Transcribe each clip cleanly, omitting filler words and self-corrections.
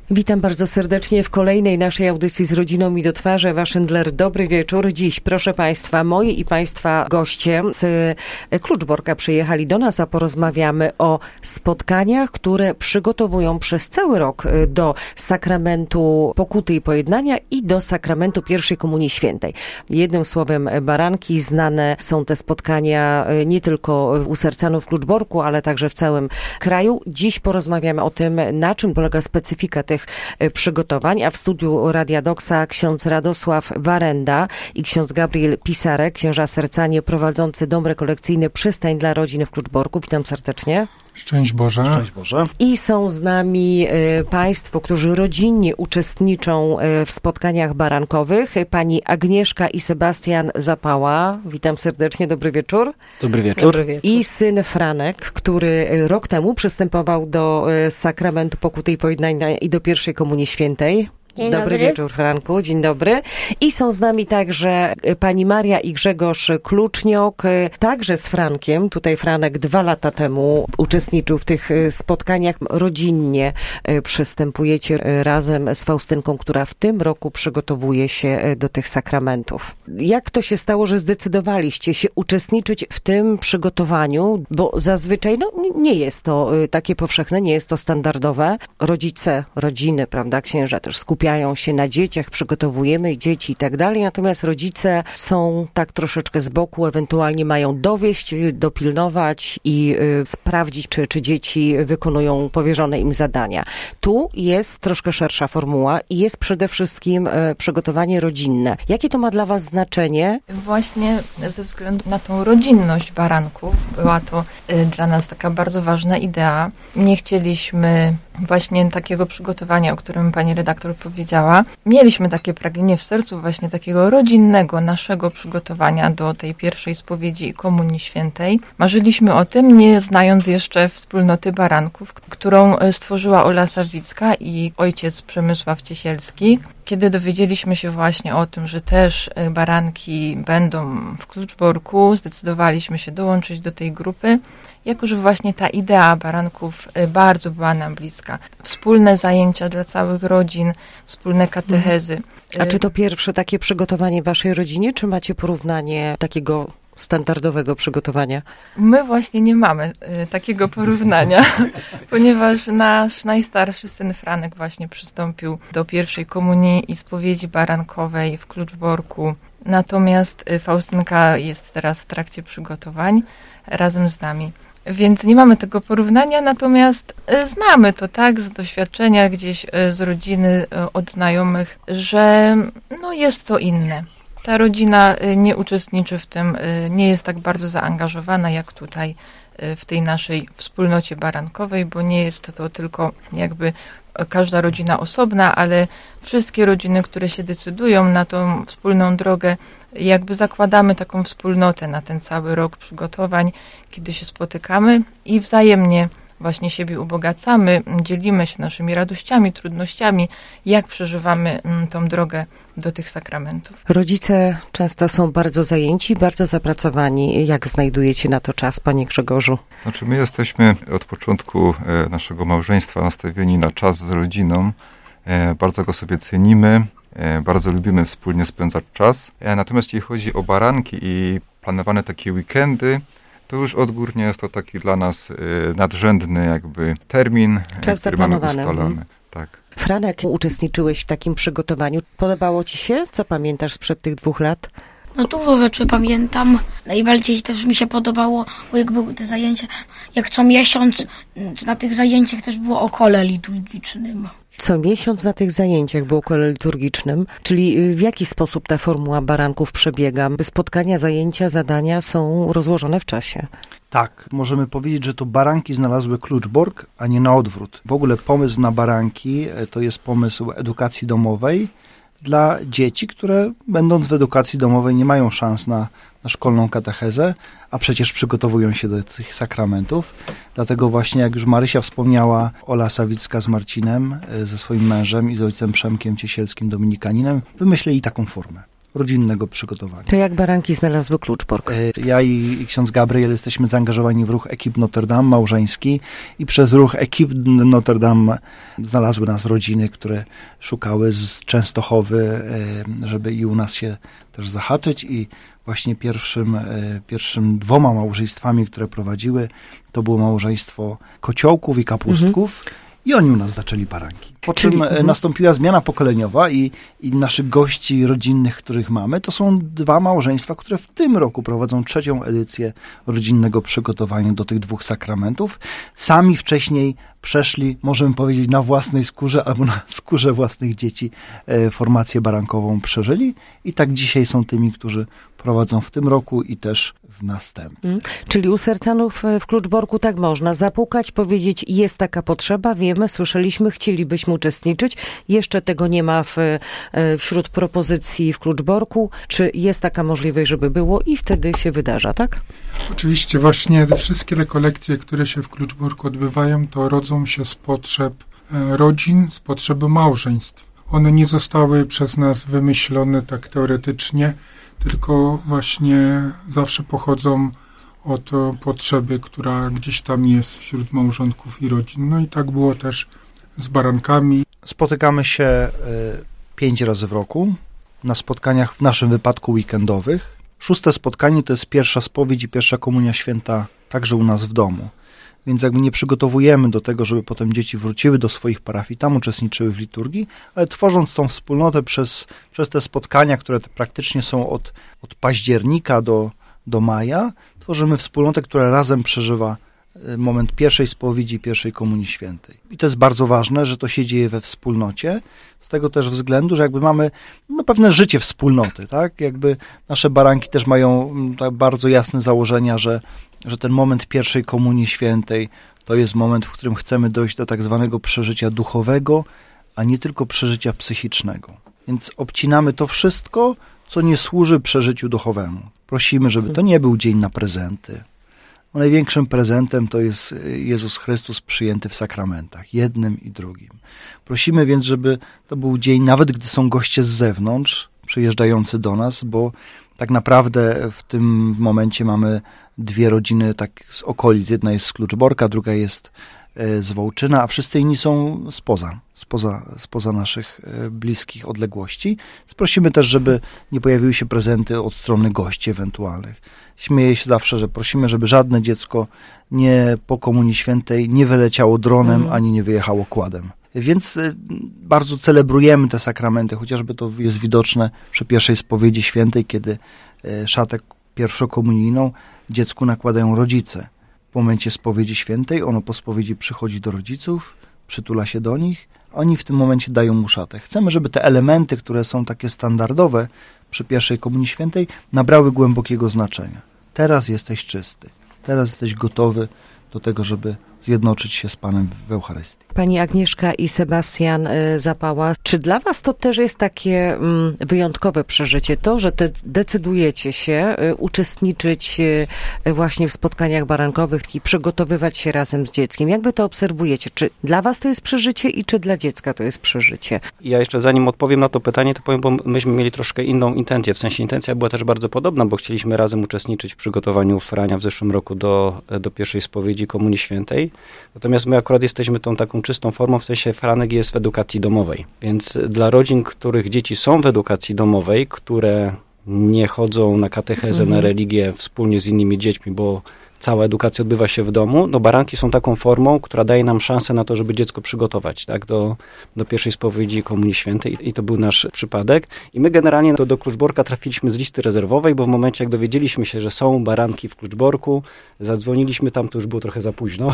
Witam bardzo serdecznie w kolejnej naszej audycji z Rodziną mi do twarzy. Ewa Szyndler, dobry wieczór. Dziś, proszę Państwa, moi i Państwa goście z Kluczborka przyjechali do nas, a porozmawiamy o spotkaniach, które przygotowują przez cały rok do sakramentu pokuty i pojednania i do sakramentu pierwszej Komunii Świętej. Jednym słowem baranki. Znane są te spotkania nie tylko u Sercanów w Kluczborku, ale także w całym kraju. Dziś porozmawiamy o tym, na czym polega specyfika tych przygotowań, a w studiu Radia Doksa ksiądz Radosław Warenda i ksiądz Gabriel Pisarek, księża sercanie prowadzący dom rekolekcyjny Przystań dla Rodzin w Kluczborku. Witam serdecznie. Szczęść Boże. Szczęść Boże. I są z nami Państwo, którzy rodzinnie uczestniczą w spotkaniach barankowych. Pani Agnieszka i Sebastian Zapała. Witam serdecznie, dobry wieczór. Dobry wieczór. Dobry wieczór. I syn Franek, który rok temu przystępował do sakramentu pokuty i pojednania i do pierwszej Komunii Świętej. Dzień Dobry wieczór, Franku. Dzień dobry. I są z nami także pani Maria i Grzegorz Kluczniok, także z Frankiem. Tutaj Franek 2 lata temu uczestniczył w tych spotkaniach. Rodzinnie przystępujecie razem z Faustynką, która w tym roku przygotowuje się do tych sakramentów. Jak to się stało, że zdecydowaliście się uczestniczyć w tym przygotowaniu? Bo zazwyczaj nie jest to takie powszechne, nie jest to standardowe. Rodzice, rodziny, prawda, księża też skupiają się na dzieciach, przygotowujemy dzieci i tak dalej, natomiast rodzice są tak troszeczkę z boku, ewentualnie mają dowieść, dopilnować i sprawdzić, czy dzieci wykonują powierzone im zadania. Tu jest troszkę szersza formuła i jest przede wszystkim przygotowanie rodzinne. Jakie to ma dla Was znaczenie? Właśnie ze względu na tą rodzinność baranków była to dla nas taka bardzo ważna idea. Nie chcieliśmy właśnie takiego przygotowania, o którym pani redaktor powiedziała. Mieliśmy takie pragnienie w sercu właśnie takiego rodzinnego, naszego przygotowania do tej pierwszej spowiedzi i Komunii Świętej. Marzyliśmy o tym, nie znając jeszcze wspólnoty baranków, którą stworzyła Ola Sawicka i ojciec Przemysław Ciesielski. Kiedy dowiedzieliśmy się właśnie o tym, że też baranki będą w Kluczborku, zdecydowaliśmy się dołączyć do tej grupy, jako że właśnie ta idea baranków bardzo była nam bliska. Wspólne zajęcia dla całych rodzin, wspólne katechezy. A czy to pierwsze takie przygotowanie w waszej rodzinie, czy macie porównanie takiego standardowego przygotowania? My właśnie nie mamy takiego porównania, ponieważ nasz najstarszy syn Franek właśnie przystąpił do pierwszej komunii i spowiedzi barankowej w Kluczborku. Natomiast Faustynka jest teraz w trakcie przygotowań razem z nami. Więc nie mamy tego porównania, natomiast znamy to tak z doświadczenia gdzieś z rodziny, od znajomych, że jest to inne. Ta rodzina nie uczestniczy w tym, nie jest tak bardzo zaangażowana jak tutaj w tej naszej wspólnocie barankowej, bo nie jest to tylko jakby każda rodzina osobna, ale wszystkie rodziny, które się decydują na tą wspólną drogę, jakby zakładamy taką wspólnotę na ten cały rok przygotowań, kiedy się spotykamy i wzajemnie właśnie siebie ubogacamy, dzielimy się naszymi radościami, trudnościami, jak przeżywamy tą drogę do tych sakramentów. Rodzice często są bardzo zajęci, bardzo zapracowani. Jak znajdujecie na to czas, panie Grzegorzu? Znaczy my jesteśmy od początku naszego małżeństwa nastawieni na czas z rodziną. Bardzo go sobie cenimy, bardzo lubimy wspólnie spędzać czas. Natomiast jeśli chodzi o baranki i planowane takie weekendy, to już odgórnie jest to taki dla nas nadrzędny jakby termin, czas który zaplanowany. mamy ustalony. Tak. Franek, uczestniczyłeś w takim przygotowaniu. Podobało ci się? Co pamiętasz sprzed tych 2 lat? Dużo rzeczy pamiętam. Najbardziej też mi się podobało, bo jak były te zajęcia, jak co miesiąc na tych zajęciach też było o kole liturgicznym. Co miesiąc na tych zajęciach było kole liturgicznym, czyli w jaki sposób ta formuła baranków przebiega? Spotkania, zajęcia, zadania są rozłożone w czasie. Tak, możemy powiedzieć, że to baranki znalazły Kluczbork, a nie na odwrót. W ogóle pomysł na baranki to jest pomysł edukacji domowej dla dzieci, które będąc w edukacji domowej nie mają szans na szkolną katechezę, a przecież przygotowują się do tych sakramentów. Dlatego właśnie, jak już Marysia wspomniała, Ola Sawicka z Marcinem, ze swoim mężem i z ojcem Przemkiem Ciesielskim, dominikaninem, wymyślili taką formę. rodzinnego przygotowania. To jak baranki znalazły Kluczbork? Ja i ksiądz Gabriel jesteśmy zaangażowani w ruch Ekip Notre Dame małżeński i przez ruch Ekip Notre Dame znalazły nas rodziny, które szukały z Częstochowy, żeby i u nas się też zahaczyć i właśnie pierwszym 2 małżeństwami, które prowadziły, to było małżeństwo Kociołków i Kapustków. I oni u nas zaczęli baranki. Po czym nastąpiła zmiana pokoleniowa i naszych gości rodzinnych, których mamy, to są 2 małżeństwa, które w tym roku prowadzą 3. edycję rodzinnego przygotowania do tych 2 sakramentów. Sami wcześniej przeszli, możemy powiedzieć, na własnej skórze albo na skórze własnych dzieci formację barankową przeżyli i tak dzisiaj są tymi, którzy prowadzą w tym roku i też w następnym. Czyli u sercanów w Kluczborku tak można zapukać, powiedzieć, jest taka potrzeba, wiemy, słyszeliśmy, chcielibyśmy uczestniczyć. Jeszcze tego nie ma wśród propozycji w Kluczborku. Czy jest taka możliwość, żeby było i wtedy się wydarza, tak? Oczywiście właśnie te wszystkie rekolekcje, które się w Kluczborku odbywają, to rodzą się z potrzeb rodzin, z potrzeby małżeństw. One nie zostały przez nas wymyślone tak teoretycznie, tylko właśnie zawsze pochodzą od potrzeby, która gdzieś tam jest wśród małżonków i rodzin. No i tak było też z barankami. Spotykamy się 5 razy w roku na spotkaniach, w naszym wypadku weekendowych. 6. spotkanie to jest pierwsza spowiedź i pierwsza komunia święta także u nas w domu. Więc jakby nie przygotowujemy do tego, żeby potem dzieci wróciły do swoich parafii, tam uczestniczyły w liturgii, ale tworząc tą wspólnotę przez te spotkania, które praktycznie są od października do maja, tworzymy wspólnotę, która razem przeżywa moment pierwszej spowiedzi i pierwszej komunii świętej. I to jest bardzo ważne, że to się dzieje we wspólnocie, z tego też względu, że jakby mamy pewne życie wspólnoty, tak? Jakby nasze baranki też mają tak bardzo jasne założenia, że ten moment pierwszej komunii świętej to jest moment, w którym chcemy dojść do tak zwanego przeżycia duchowego, a nie tylko przeżycia psychicznego. Więc obcinamy to wszystko, co nie służy przeżyciu duchowemu. Prosimy, żeby to nie był dzień na prezenty. Największym prezentem to jest Jezus Chrystus przyjęty w sakramentach, jednym i drugim. Prosimy więc, żeby to był dzień, nawet gdy są goście z zewnątrz, przyjeżdżający do nas, bo tak naprawdę w tym momencie mamy 2 rodziny tak z okolic. Jedna jest z Kluczborka, druga jest z Wołczyna, a wszyscy inni są spoza naszych bliskich odległości. Więc prosimy też, żeby nie pojawiły się prezenty od strony gości ewentualnych. Śmieję się zawsze, że prosimy, żeby żadne dziecko nie po Komunii Świętej nie wyleciało dronem, ani nie wyjechało kładem. Więc bardzo celebrujemy te sakramenty, chociażby to jest widoczne przy pierwszej spowiedzi świętej, kiedy szatę pierwszokomunijną dziecku nakładają rodzice. W momencie spowiedzi świętej ono po spowiedzi przychodzi do rodziców, przytula się do nich, a oni w tym momencie dają mu szatę. Chcemy, żeby te elementy, które są takie standardowe przy pierwszej komunii świętej, nabrały głębokiego znaczenia. Teraz jesteś czysty, teraz jesteś gotowy do tego, żeby zjednoczyć się z Panem w Eucharystii. Pani Agnieszka i Sebastian Zapała, czy dla was to też jest takie wyjątkowe przeżycie, to, że decydujecie się uczestniczyć właśnie w spotkaniach barankowych i przygotowywać się razem z dzieckiem? Jak wy to obserwujecie? Czy dla was to jest przeżycie i czy dla dziecka to jest przeżycie? Ja jeszcze zanim odpowiem na to pytanie, to powiem, bo myśmy mieli troszkę inną intencję. W sensie intencja była też bardzo podobna, bo chcieliśmy razem uczestniczyć w przygotowaniu Frania w zeszłym roku do pierwszej spowiedzi Komunii Świętej. Natomiast my akurat jesteśmy tą taką czystą formą, w sensie Franek jest w edukacji domowej. Więc dla rodzin, których dzieci są w edukacji domowej, które nie chodzą na katechezę, na religię wspólnie z innymi dziećmi, bo cała edukacja odbywa się w domu, no baranki są taką formą, która daje nam szansę na to, żeby dziecko przygotować, tak, do pierwszej spowiedzi Komunii Świętej i to był nasz przypadek. I my generalnie do Kluczborka trafiliśmy z listy rezerwowej, bo w momencie, jak dowiedzieliśmy się, że są baranki w Kluczborku, zadzwoniliśmy tam, to już było trochę za późno,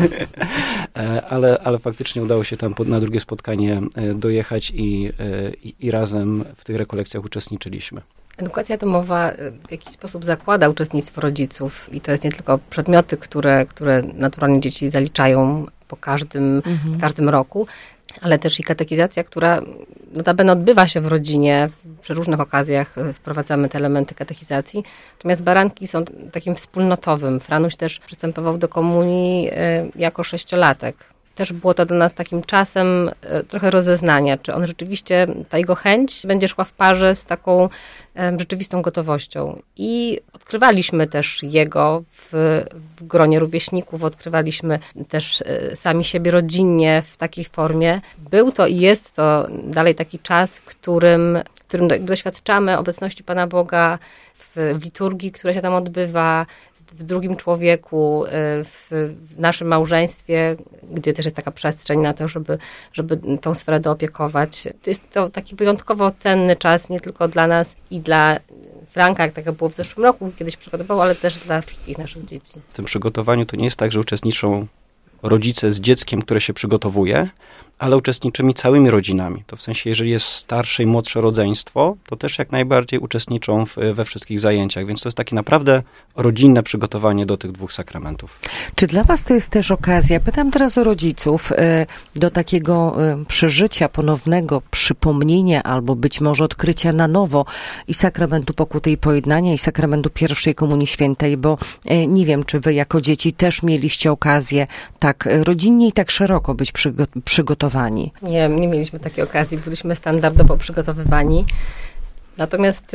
ale faktycznie udało się tam na drugie spotkanie dojechać i razem w tych rekolekcjach uczestniczyliśmy. Edukacja domowa w jakiś sposób zakłada uczestnictwo rodziców i to jest nie tylko przedmioty, które naturalnie dzieci zaliczają w każdym roku, ale też i katekizacja, która notabene odbywa się w rodzinie. Przy różnych okazjach wprowadzamy te elementy katechizacji. Natomiast baranki są takim wspólnotowym. Franuś też przystępował do komunii jako 6-latek. też było to dla nas takim czasem trochę rozeznania, czy on rzeczywiście, ta jego chęć będzie szła w parze z taką rzeczywistą gotowością. I odkrywaliśmy też jego w gronie rówieśników, odkrywaliśmy też sami siebie rodzinnie w takiej formie. Był to i jest to dalej taki czas, w którym doświadczamy obecności Pana Boga w liturgii, która się tam odbywa, w drugim człowieku, w naszym małżeństwie, gdzie też jest taka przestrzeń na to, żeby tą sferę doopiekować. To jest to taki wyjątkowo cenny czas, nie tylko dla nas i dla Franka, jak tak było w zeszłym roku, kiedyś przygotował, ale też dla wszystkich naszych dzieci. W tym przygotowaniu to nie jest tak, że uczestniczą rodzice z dzieckiem, które się przygotowuje, ale uczestniczymy całymi rodzinami. To w sensie, jeżeli jest starsze i młodsze rodzeństwo, to też jak najbardziej uczestniczą we wszystkich zajęciach, więc to jest takie naprawdę rodzinne przygotowanie do tych 2 sakramentów. Czy dla was to jest też okazja, pytam teraz o rodziców, do takiego przeżycia ponownego, przypomnienia albo być może odkrycia na nowo i sakramentu pokuty i pojednania i sakramentu pierwszej Komunii Świętej, bo nie wiem, czy wy jako dzieci też mieliście okazję tak rodzinnie i tak szeroko być przygotowani. Nie mieliśmy takiej okazji, byliśmy standardowo przygotowywani. Natomiast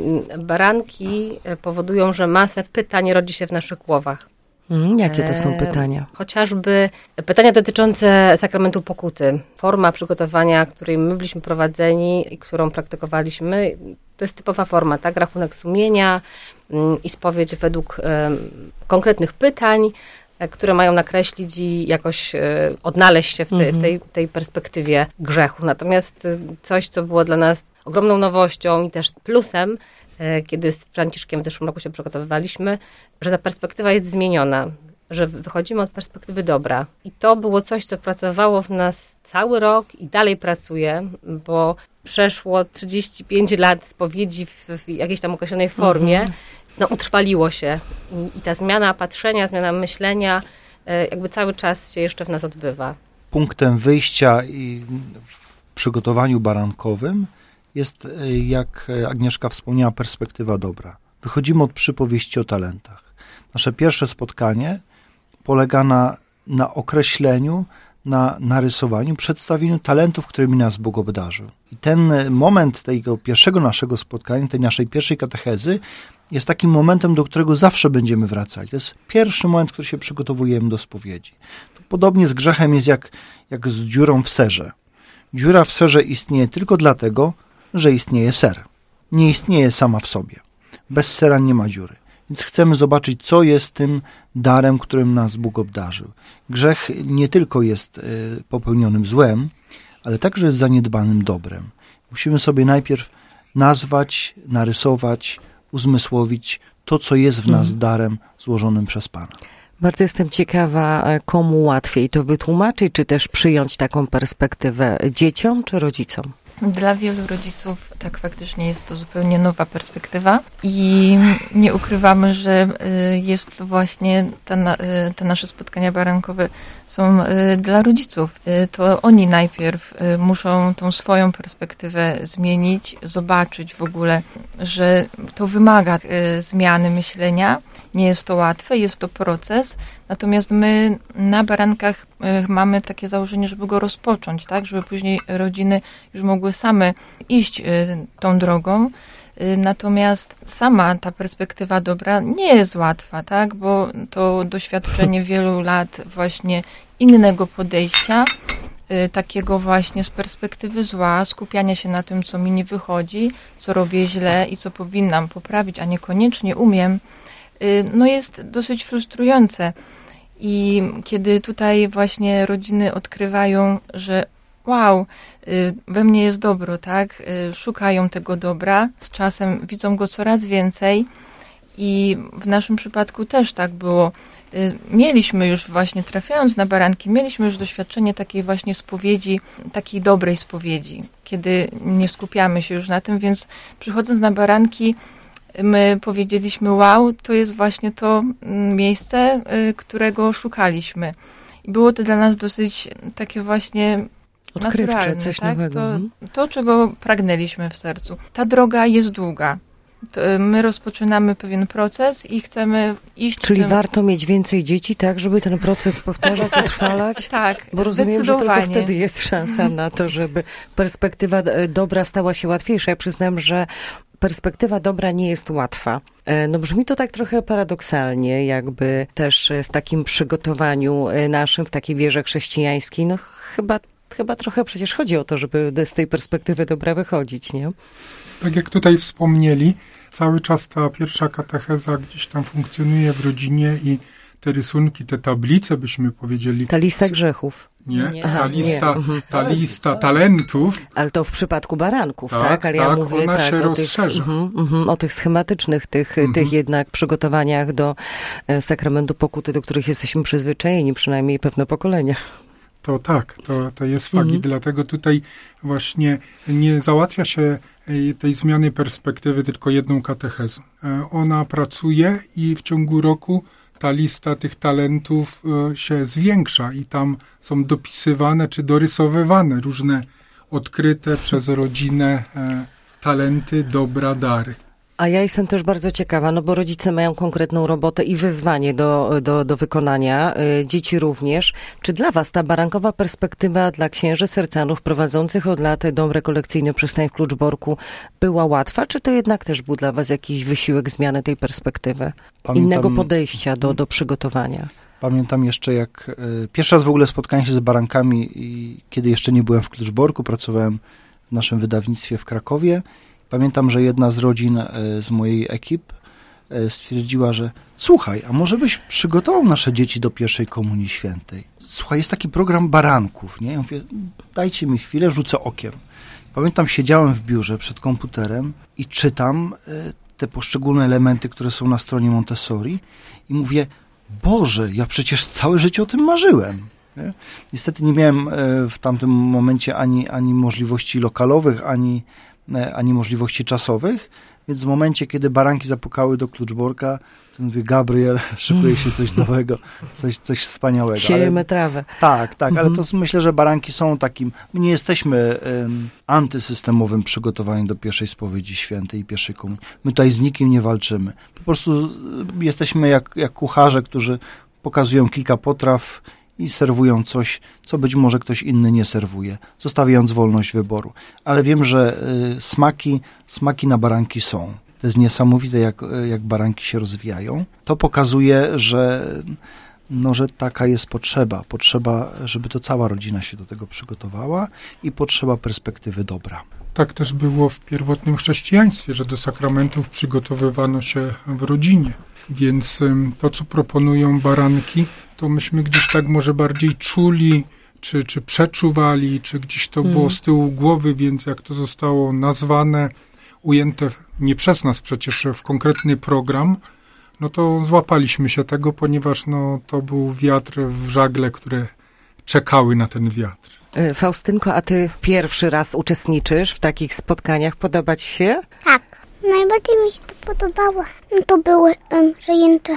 baranki powodują, że masę pytań rodzi się w naszych głowach. Jakie to są pytania? Chociażby pytania dotyczące sakramentu pokuty. Forma przygotowania, której my byliśmy prowadzeni i którą praktykowaliśmy, to jest typowa forma, tak? Rachunek sumienia i spowiedź według konkretnych pytań, które mają nakreślić i jakoś odnaleźć się w tej perspektywie grzechu. Natomiast coś, co było dla nas ogromną nowością i też plusem, kiedy z Franciszkiem w zeszłym roku się przygotowywaliśmy, że ta perspektywa jest zmieniona, że wychodzimy od perspektywy dobra. I to było coś, co pracowało w nas cały rok i dalej pracuje, bo przeszło 35 lat spowiedzi w jakiejś tam określonej formie, utrwaliło się. I ta zmiana patrzenia, zmiana myślenia jakby cały czas się jeszcze w nas odbywa. Punktem wyjścia w przygotowaniu barankowym jest, jak Agnieszka wspomniała, perspektywa dobra. Wychodzimy od przypowieści o talentach. Nasze pierwsze spotkanie polega na określeniu, na narysowaniu, przedstawieniu talentów, którymi nas Bóg obdarzył. I ten moment tego pierwszego naszego spotkania, tej naszej pierwszej katechezy jest takim momentem, do którego zawsze będziemy wracać. To jest pierwszy moment, w którym się przygotowujemy do spowiedzi. To podobnie z grzechem jest jak z dziurą w serze. Dziura w serze istnieje tylko dlatego, że istnieje ser. Nie istnieje sama w sobie. Bez sera nie ma dziury. Więc chcemy zobaczyć, co jest tym darem, którym nas Bóg obdarzył. Grzech nie tylko jest popełnionym złem, ale także jest zaniedbanym dobrem. Musimy sobie najpierw nazwać, narysować, uzmysłowić to, co jest w nas darem złożonym przez Pana. Bardzo jestem ciekawa, komu łatwiej to wytłumaczyć, czy też przyjąć taką perspektywę dzieciom czy rodzicom? Dla wielu rodziców tak faktycznie jest to zupełnie nowa perspektywa i nie ukrywamy, że jest to właśnie te nasze spotkania barankowe są dla rodziców. To oni najpierw muszą tą swoją perspektywę zmienić, zobaczyć w ogóle, że to wymaga zmiany myślenia. Nie jest to łatwe, jest to proces, natomiast my na barankach mamy takie założenie, żeby go rozpocząć, tak, żeby później rodziny już mogły same iść tą drogą. Natomiast sama ta perspektywa dobra nie jest łatwa, tak, bo to doświadczenie wielu lat właśnie innego podejścia, takiego właśnie z perspektywy zła, skupiania się na tym, co mi nie wychodzi, co robię źle i co powinnam poprawić, a niekoniecznie umiem, jest dosyć frustrujące. I kiedy tutaj właśnie rodziny odkrywają, że wow, we mnie jest dobro, tak? Szukają tego dobra, z czasem widzą go coraz więcej i w naszym przypadku też tak było. Mieliśmy już właśnie, trafiając na baranki, mieliśmy już doświadczenie takiej właśnie spowiedzi, takiej dobrej spowiedzi, kiedy nie skupiamy się już na tym, więc przychodząc na baranki, my powiedzieliśmy, wow, to jest właśnie to miejsce, którego szukaliśmy. I było to dla nas dosyć takie właśnie odkrywcze, naturalne, coś tak? nowego. To, czego pragnęliśmy w sercu. Ta droga jest długa. My rozpoczynamy pewien proces i chcemy iść... Czyli warto mieć więcej dzieci, tak, żeby ten proces powtarzać, utrwalać? Tak, bo rozumiem, że tylko wtedy jest szansa na to, żeby perspektywa dobra stała się łatwiejsza. Ja przyznam, że perspektywa dobra nie jest łatwa. No brzmi to tak trochę paradoksalnie, jakby też w takim przygotowaniu naszym, w takiej wierze chrześcijańskiej, no chyba trochę przecież chodzi o to, żeby z tej perspektywy dobra wychodzić, nie? Tak jak tutaj wspomnieli, cały czas ta pierwsza katecheza gdzieś tam funkcjonuje w rodzinie i te rysunki, te tablice, byśmy powiedzieli... Ta lista grzechów. Nie, ta lista talentów. Ale to w przypadku baranków, tak? Ale ja mówię ona się rozszerza. O tych schematycznych, tych jednak przygotowaniach do sakramentu pokuty, do których jesteśmy przyzwyczajeni, przynajmniej pewne pokolenia. To tak, to jest fakt i dlatego tutaj właśnie nie załatwia się tej zmiany perspektywy tylko jedną katechezą. Ona pracuje i w ciągu roku ta lista tych talentów się zwiększa i tam są dopisywane czy dorysowywane różne odkryte przez rodzinę talenty, dobra, dary. A ja jestem też bardzo ciekawa, no bo rodzice mają konkretną robotę i wyzwanie do wykonania, dzieci również. Czy dla was ta barankowa perspektywa dla księży sercanów prowadzących od lat dom rekolekcyjny Przystań w Kluczborku była łatwa, czy to jednak też był dla was jakiś wysiłek zmiany tej perspektywy? Innego podejścia do przygotowania? Pamiętam jeszcze, jak pierwszy raz w ogóle spotkałem się z barankami, i kiedy jeszcze nie byłem w Kluczborku, pracowałem w naszym wydawnictwie w Krakowie. Pamiętam, że jedna z rodzin z mojej ekipy stwierdziła, że słuchaj, a może byś przygotował nasze dzieci do pierwszej komunii świętej? Słuchaj, jest taki program baranków, nie? Ja mówię, dajcie mi chwilę, rzucę okiem. Pamiętam, siedziałem w biurze przed komputerem i czytam te poszczególne elementy, które są na stronie Montessori i mówię, Boże, ja przecież całe życie o tym marzyłem. Nie? Niestety nie miałem w tamtym momencie ani możliwości lokalowych, ani możliwości czasowych, więc w momencie, kiedy baranki zapukały do Kluczborka, to mówię, Gabriel, szykuje się coś nowego, coś wspaniałego. Siejemy trawę. Tak, ale to myślę, że baranki są takim, my nie jesteśmy antysystemowym przygotowaniem do pierwszej spowiedzi świętej i pierwszej komunii. My tutaj z nikim nie walczymy. Po prostu jesteśmy jak kucharze, którzy pokazują kilka potraw i serwują coś, co być może ktoś inny nie serwuje, zostawiając wolność wyboru. Ale wiem, że smaki na baranki są. To jest niesamowite, jak baranki się rozwijają. To pokazuje, że taka jest potrzeba, żeby to cała rodzina się do tego przygotowała i potrzeba perspektywy dobra. Tak też było w pierwotnym chrześcijaństwie, że do sakramentów przygotowywano się w rodzinie. Więc to, co proponują baranki, to myśmy gdzieś tak może bardziej czuli, czy przeczuwali, czy gdzieś to było z tyłu głowy, więc jak to zostało nazwane, ujęte nie przez nas przecież w konkretny program, no to złapaliśmy się tego, ponieważ to był wiatr w żagle, które czekały na ten wiatr. Faustynko, a ty pierwszy raz uczestniczysz w takich spotkaniach? Podoba ci się? Tak. Najbardziej mi się to podobało. To były zajęcia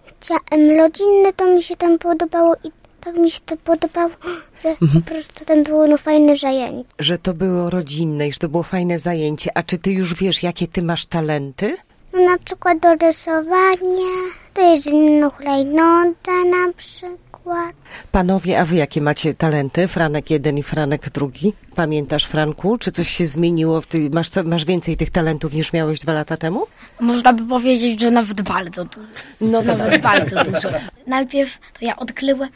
rodzinne, to mi się tam podobało i tak mi się to podobało, że po prostu tam było fajne zajęcie. Że to było rodzinne i że to było fajne zajęcie. A czy ty już wiesz, jakie ty masz talenty? No na przykład do rysowania, do jeżdżenia na hulajnodze na przykład. Panowie, a wy jakie macie talenty? Franek jeden i Franek drugi. Pamiętasz, Franku? Czy coś się zmieniło? Masz więcej tych talentów niż miałeś 2 lata temu? Można by powiedzieć, że nawet bardzo dużo. No to nawet bardzo dużo. Najpierw to ja odkryłem,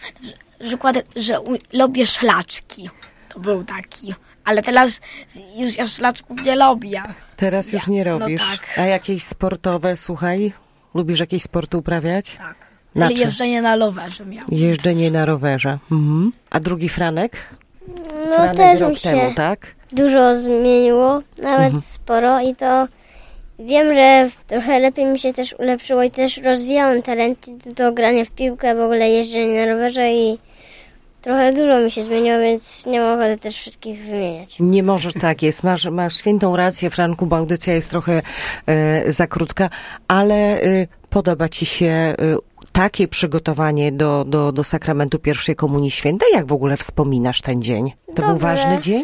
że lubię szlaczki. To był taki. Ale teraz już ja szlaczków nie lubię. Teraz już nie robisz? No tak. A jakieś sportowe, słuchaj? Lubisz jakieś sporty uprawiać? Tak. Ale jeżdżenie na rowerze miałem. Jeżdżenie na rowerze. A drugi Franek? No Franek też rok mi się temu, tak? dużo zmieniło, nawet sporo i to wiem, że trochę lepiej mi się też ulepszyło i też rozwijałam talenty do grania w piłkę, w ogóle jeżdżenie na rowerze i trochę dużo mi się zmieniło, więc nie mam ochoty też wszystkich wymieniać. Nie możesz, tak jest. Masz świętą rację, Franku, bo audycja jest trochę za krótka, ale podoba ci się takie przygotowanie do sakramentu pierwszej komunii świętej? Jak w ogóle wspominasz ten dzień? To był ważny dzień?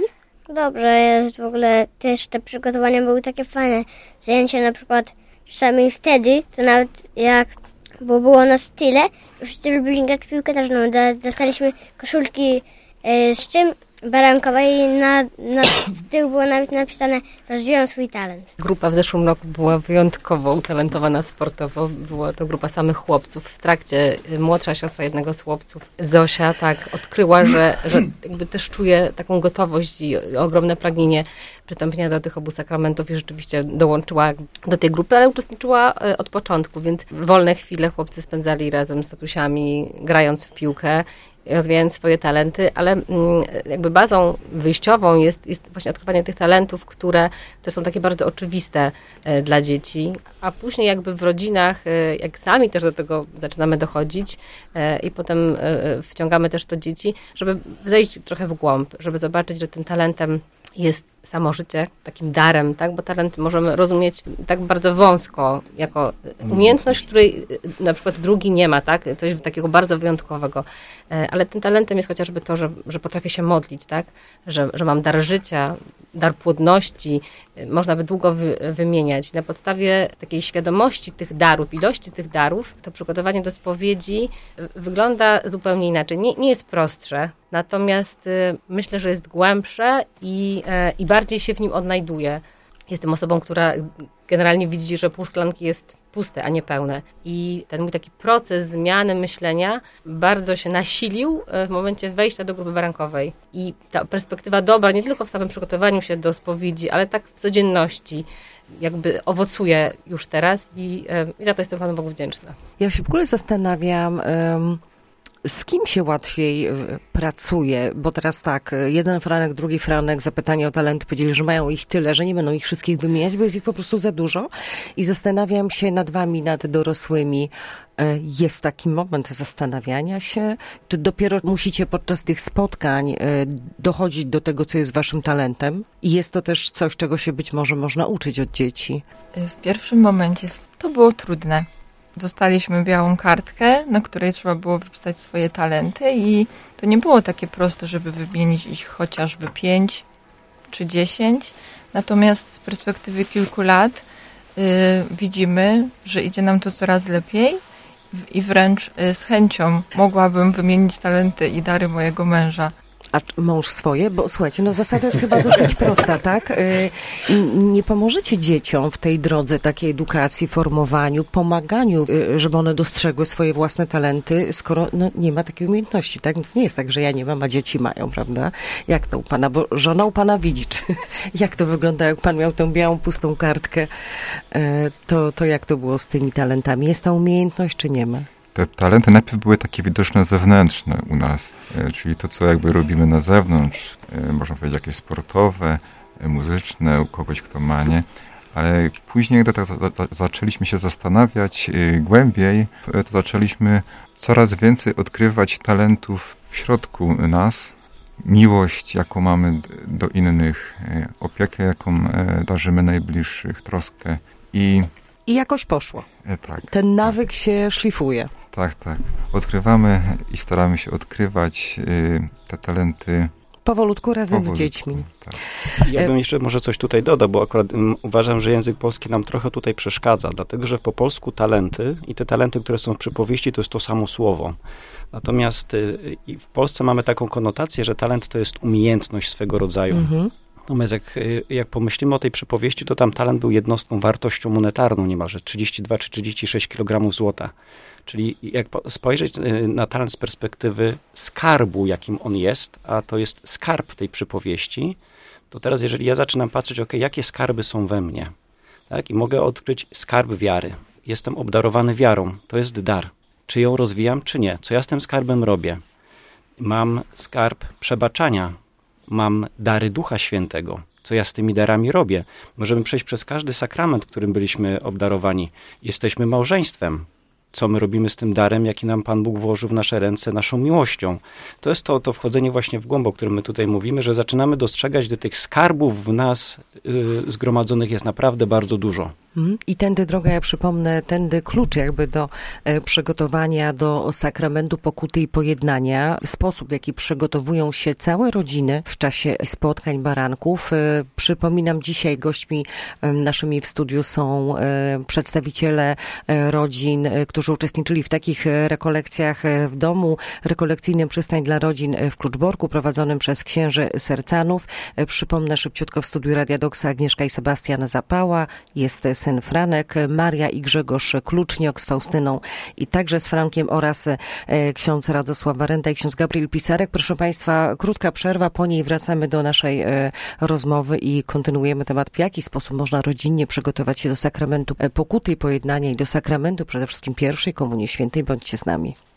dobrze jest w ogóle. Też te przygotowania były takie fajne. Zajęcia na przykład czasami wtedy, to nawet bo było nas tyle, wszyscy lubili grać w piłkę też, dostaliśmy koszulki z czym? Barankowej i z tyłu było nawet napisane: rozwijam swój talent. Grupa w zeszłym roku była wyjątkowo utalentowana sportowo. Była to grupa samych chłopców. W trakcie młodsza siostra jednego z chłopców, Zosia, tak odkryła, że jakby też czuje taką gotowość i ogromne pragnienie przystąpienia do tych obu sakramentów i rzeczywiście dołączyła do tej grupy, ale uczestniczyła od początku, więc wolne chwile chłopcy spędzali razem z tatusiami, grając w piłkę, rozwijając swoje talenty, ale jakby bazą wyjściową jest właśnie odkrywanie tych talentów, które są takie bardzo oczywiste dla dzieci, a później jakby w rodzinach, jak sami też do tego zaczynamy dochodzić i potem wciągamy też to dzieci, żeby zejść trochę w głąb, żeby zobaczyć, że tym talentem jest samo życie, takim darem, tak? Bo talent możemy rozumieć tak bardzo wąsko, jako umiejętność, której na przykład drugi nie ma, tak? Coś takiego bardzo wyjątkowego. Ale tym talentem jest chociażby to, że potrafię się modlić, tak? Że mam dar życia, dar płodności, można by długo wymieniać. Na podstawie takiej świadomości tych darów, ilości tych darów, to przygotowanie do spowiedzi wygląda zupełnie inaczej. Nie jest prostsze, natomiast myślę, że jest głębsze i bardziej się w nim odnajduje. Jestem osobą, która generalnie widzi, że pół szklanki jest puste, a nie pełne. I ten mój taki proces zmiany myślenia bardzo się nasilił w momencie wejścia do grupy barankowej. I ta perspektywa dobra, nie tylko w samym przygotowaniu się do spowiedzi, ale tak w codzienności, jakby owocuje już teraz i za to jestem Panu Bogu wdzięczna. Ja się w ogóle zastanawiam, z kim się łatwiej pracuje, bo teraz tak, jeden Franek, drugi Franek, zapytanie o talenty, powiedzieli, że mają ich tyle, że nie będą ich wszystkich wymieniać, bo jest ich po prostu za dużo i zastanawiam się nad wami, nad dorosłymi. Jest taki moment zastanawiania się, czy dopiero musicie podczas tych spotkań dochodzić do tego, co jest waszym talentem i jest to też coś, czego się być może można uczyć od dzieci? W pierwszym momencie to było trudne. Dostaliśmy białą kartkę, na której trzeba było wypisać swoje talenty i to nie było takie proste, żeby wymienić ich chociażby 5 czy 10. Natomiast z perspektywy kilku lat widzimy, że idzie nam to coraz lepiej i wręcz z chęcią mogłabym wymienić talenty i dary mojego męża. A mąż swoje? Bo słuchajcie, zasada jest chyba dosyć prosta, tak? Nie pomożecie dzieciom w tej drodze takiej edukacji, formowaniu, pomaganiu, żeby one dostrzegły swoje własne talenty, skoro nie ma takiej umiejętności, tak? To nie jest tak, że ja nie mam, a dzieci mają, prawda? Jak to u Pana? Bo żona u Pana widzi, jak to wygląda, jak Pan miał tę białą, pustą kartkę, to jak to było z tymi talentami? Jest ta umiejętność, czy nie ma? Te talenty najpierw były takie widoczne zewnętrzne u nas, czyli to, co jakby robimy na zewnątrz, można powiedzieć jakieś sportowe, muzyczne, u kogoś, kto ma, nie? Ale później, gdy tak zaczęliśmy się zastanawiać głębiej, to zaczęliśmy coraz więcej odkrywać talentów w środku nas, miłość, jaką mamy do innych, opiekę, jaką darzymy najbliższych, troskę i jakoś poszło. Tak. Ten nawyk się szlifuje. Tak. Odkrywamy i staramy się odkrywać te talenty. Powolutku razem z dziećmi. Tak. Ja bym jeszcze może coś tutaj dodał, bo akurat uważam, że język polski nam trochę tutaj przeszkadza, dlatego że po polsku talenty i te talenty, które są w przypowieści, to jest to samo słowo. Natomiast w Polsce mamy taką konotację, że talent to jest umiejętność swego rodzaju. Mhm. Natomiast jak pomyślimy o tej przypowieści, to tam talent był jednostką wartością monetarną niemalże, 32 czy 36 kg złota. Czyli jak spojrzeć na talent z perspektywy skarbu, jakim on jest, a to jest skarb tej przypowieści, to teraz jeżeli ja zaczynam patrzeć, jakie skarby są we mnie, tak, i mogę odkryć skarb wiary. Jestem obdarowany wiarą, to jest dar. Czy ją rozwijam, czy nie? Co ja z tym skarbem robię? Mam skarb przebaczania. Mam dary Ducha Świętego. Co ja z tymi darami robię? Możemy przejść przez każdy sakrament, którym byliśmy obdarowani. Jesteśmy małżeństwem. Co my robimy z tym darem, jaki nam Pan Bóg włożył w nasze ręce, naszą miłością? To jest to wchodzenie właśnie w głąb, o którym my tutaj mówimy, że zaczynamy dostrzegać, że tych skarbów w nas zgromadzonych jest naprawdę bardzo dużo. I tędy droga, ja przypomnę, tędy klucz jakby do przygotowania do sakramentu pokuty i pojednania. Sposób, w jaki przygotowują się całe rodziny w czasie spotkań baranków. Przypominam, dzisiaj gośćmi naszymi w studiu są przedstawiciele rodzin, którzy uczestniczyli w takich rekolekcjach w domu rekolekcyjnym Przystań dla Rodzin w Kluczborku, prowadzonym przez księży Sercanów. Przypomnę szybciutko, w studiu Radia Doksa Agnieszka i Sebastian Zapała, jest syn Franek, Maria i Grzegorz Kluczniok z Faustyną i także z Frankiem oraz ksiądz Radosław Warenta i ksiądz Gabriel Pisarek. Proszę Państwa, krótka przerwa, po niej wracamy do naszej rozmowy i kontynuujemy temat, w jaki sposób można rodzinnie przygotować się do sakramentu pokuty i pojednania i do sakramentu przede wszystkim pierwszej Komunii Świętej. Bądźcie z nami.